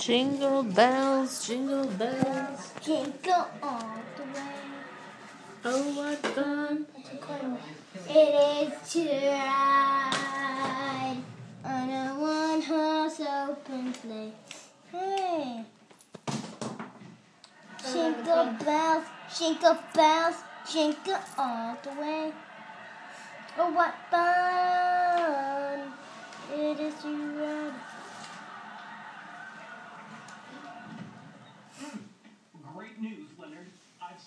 Jingle bells, jingle bells. Jingle all the way. Oh, what fun It is to ride on a one-horse open sleigh. Hey! Jingle bells, jingle all the way. Oh, what fun